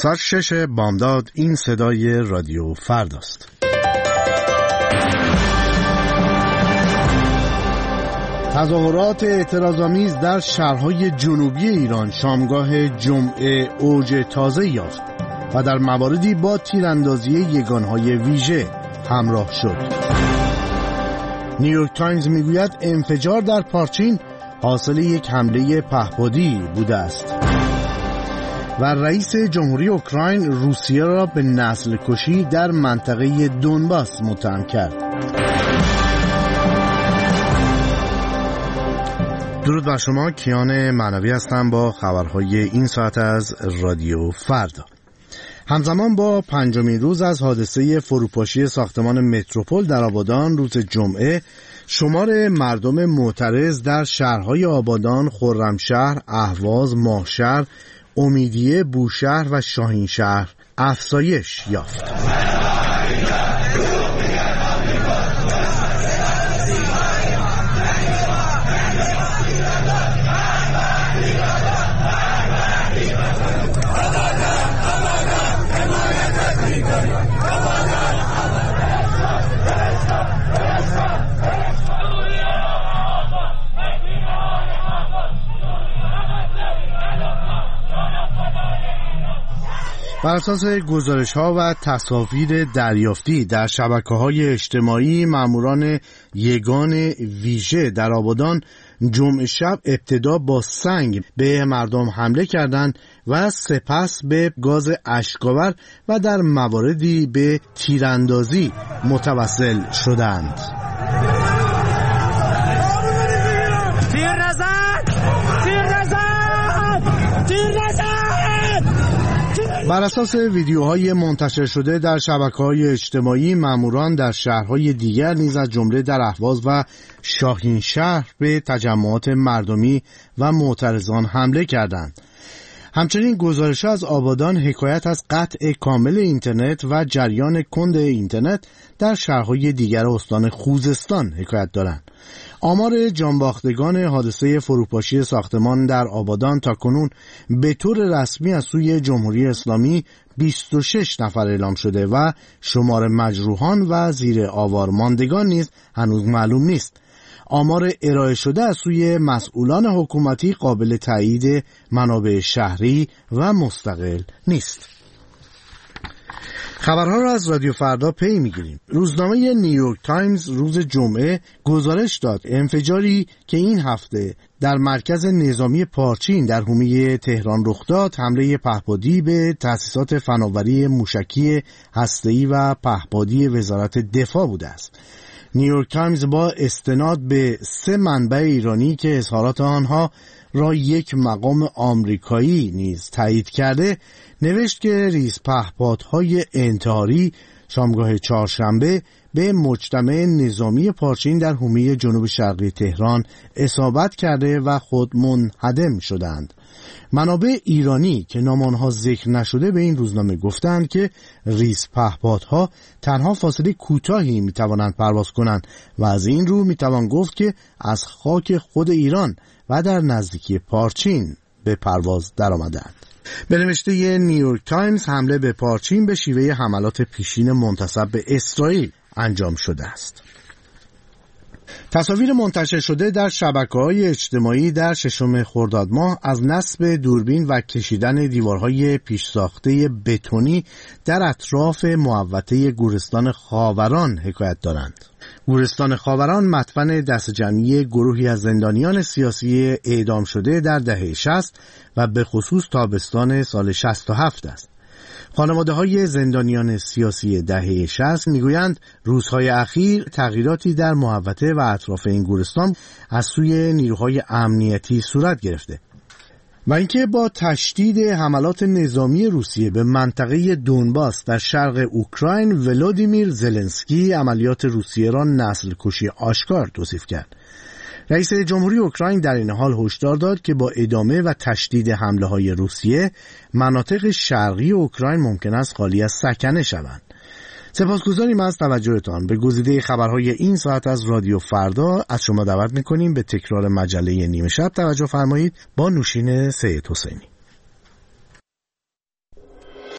ساعت 6 بامداد. این صدای رادیو فرداست. تظاهرات اعتراض‌آمیز در شهرهای جنوبی ایران شامگاه جمعه اوج تازه یافت و در مواردی با تیراندازی یگانهای ویژه همراه شد. نیویورک تایمز میگوید انفجار در پارچین حاصل یک حمله پهپادی بوده است و رئیس جمهوری اوکراین روسیه را به نسل کشی در منطقه دونباس متهم کرد. درود بر شما، کیان معنوی هستم با خبرهای این ساعت از رادیو فردا. همزمان با پنجمین روز از حادثه فروپاشی ساختمان متروپول در آبادان روز جمعه، شمار مردم معترض در شهرهای آبادان، خرمشهر، اهواز، ماهشهر، امیدیه، بوشهر و شاهینشهر افزایش یافت. بر اساس گزارش‌ها و تصاویر دریافتی در شبکه‌های اجتماعی، ماموران یگان ویژه در آبادان جمعه شب ابتدا با سنگ به مردم حمله کردند و سپس به گاز اشک‌آور و در مواردی به تیراندازی متوسل شدند. بر اساس ویدیوهای منتشر شده در شبکه‌های اجتماعی، ماموران در شهرهای دیگر نیز از جمله در اهواز و شاهینشهر به تجمعات مردمی و معترضان حمله کردند. همچنین گزارش‌ها از آبادان حکایت از قطع کامل اینترنت و جریان کند اینترنت در شهرهای دیگر استان خوزستان حکایت دارند. آمار جانباختگان حادثه فروپاشی ساختمان در آبادان تاکنون به طور رسمی از سوی جمهوری اسلامی 26 نفر اعلام شده و شمار مجروحان و زیر آوار ماندگان نیز هنوز معلوم نیست. آمار ارائه شده از سوی مسئولان حکومتی قابل تایید منابع شهری و مستقل نیست. خبرها را از رادیو فردا پی میگیریم. روزنامه نیویورک تایمز روز جمعه گزارش داد انفجاری که این هفته در مرکز نظامی پارچین در حومه تهران رخ داد، حمله پهپادی به تأسیسات فناوری موشکی هسته‌ای و پهپادی وزارت دفاع بوده است. نیویورک تایمز با استناد به 3 منبع ایرانی که اظهارات آنها را یک مقام آمریکایی نیز تایید کرده نوشت که رئیس پهپادهای انتحاری شامگاه چهارشنبه به مجتمع نظامی پارچین در حومه جنوب شرقی تهران اصابت کرده و خود منهدم شدند. منابع ایرانی که نام آنها ذکر نشده به این روزنامه گفتند که ریز پهپادها تنها فاصله کوتاهی میتوانند پرواز کنند و از این رو میتوان گفت که از خاک خود ایران و در نزدیکی پارچین به پرواز درآمدند. به نوشته نیویورک تایمز حمله به پارچین به شیوه حملات پیشین منتسب به اسرائیل انجام شده است. تصاویر منتشر شده در شبکه‌های اجتماعی در 6 خرداد ماه از نصب دوربین و کشیدن دیوارهای پیش ساخته بتونی در اطراف محوطه گورستان خاوران حکایت دارند. گورستان خاوران مدفن دست جمعی گروهی از زندانیان سیاسی اعدام شده در دهه 60 و به خصوص تابستان سال 67 است. خانواده‌های زندانیان سیاسی دهه 60 میگویند روزهای اخیر تغییراتی در محوطه و اطراف این گورستان از سوی نیروهای امنیتی صورت گرفته و اینکه با تشدید حملات نظامی روسیه به منطقه دونباس در شرق اوکراین، ولادیمیر زلنسکی عملیات روسیه را نسل کشی آشکار توصیف کرد. رئیس جمهوری اوکراین در این حال هشدار داد که با ادامه و تشدید حمله‌های روسیه مناطق شرقی اوکراین ممکن است خالی از سکنه شوند. سپاسگزاریم از توجهتان. به گزیده خبرهای این ساعت از رادیو فردا از شما دعوت می‌کنیم به تکرار مجله نیمه شب توجه فرمایید با نوشین سید حسینی.